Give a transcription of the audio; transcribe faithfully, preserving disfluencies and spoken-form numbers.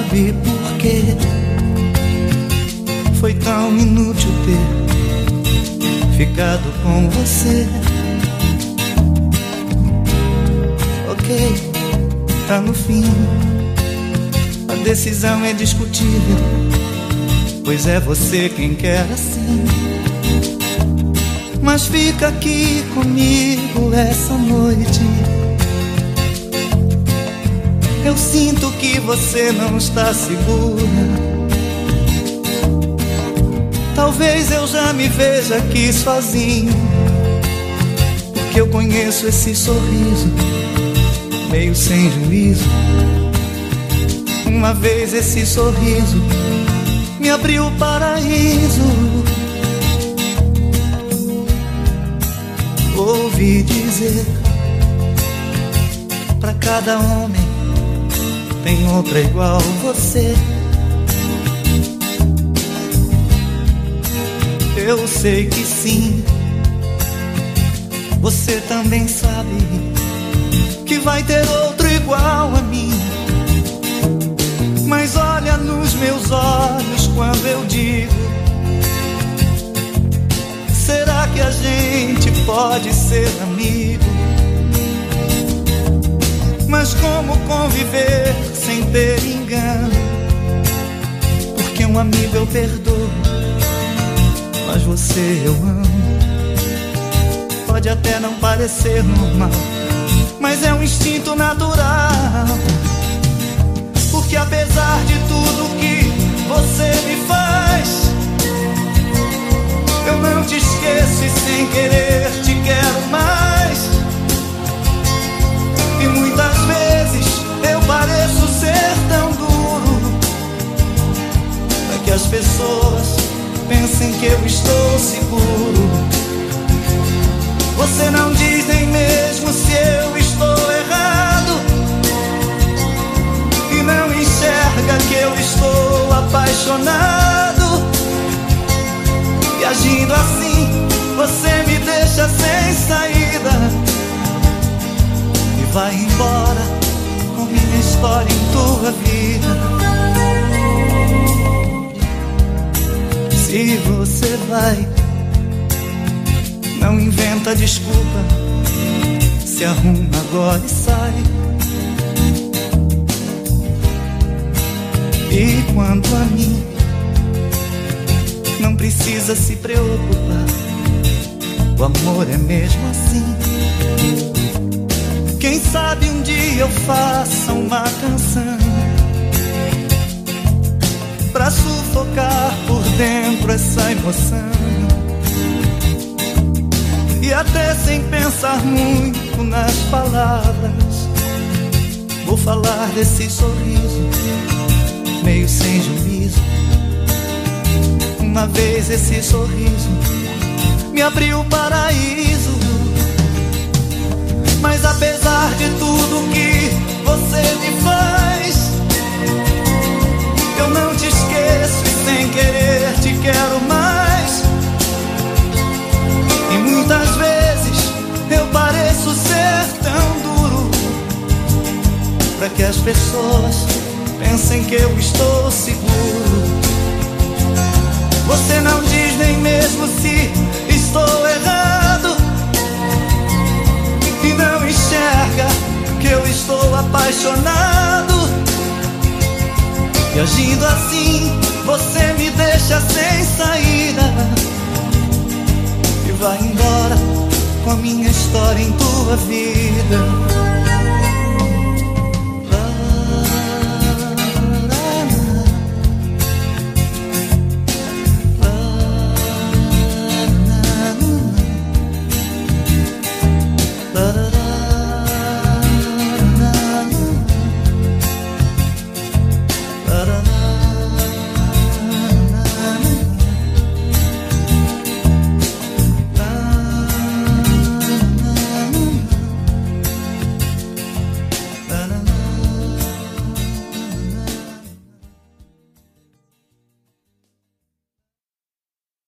sabe por quê foi tão inútil ter ficado com você. Ok, tá no fim, a decisão é discutível, pois é você quem quer assim. Mas fica aqui comigo essa noite. Eu sinto que você não está segura. Talvez eu já me veja aqui sozinho, porque eu conheço esse sorriso meio sem juízo. Uma vez esse sorriso me abriu o paraíso. Ouvi dizer, pra cada homem tem outra igual você. Eu sei que sim, você também sabe que vai ter outro igual a mim. Mas olha nos meus olhos quando eu digo: será que a gente pode ser amigo? Mas como conviver sem ter engano? Porque um amigo eu perdoo, mas você eu amo. Pode até não parecer normal, mas é um instinto natural. Porque apesar de tudo que você me faz, eu não te esqueço e sem querer te quero mais. E muitas vezes eu pareço ser tão duro, para que as pessoas pensem que eu estou seguro. Você não diz nem mesmo se eu estou errado, e não enxerga que eu estou apaixonado. E agindo assim, você me deixa sem saída e vai embora com minha história em tua vida. Se você vai, não inventa desculpa, se arruma agora e sai. E quanto a mim, não precisa se preocupar, o amor é mesmo assim. Quem sabe um dia eu faça uma canção pra sufocar por dentro essa emoção. E até sem pensar muito nas palavras, vou falar desse sorriso meio sem juízo. Uma vez esse sorriso me abriu o paraíso. Mas apesar de tudo que você me faz, eu não te esqueço e sem querer te quero mais. E muitas vezes eu pareço ser tão duro, para que as pessoas pensem que eu estou seguro. Você não diz nem mesmo se estou errado, e não enxerga que eu estou apaixonado. E agindo assim, você me deixa sem saída e vai embora com a minha história em tua vida.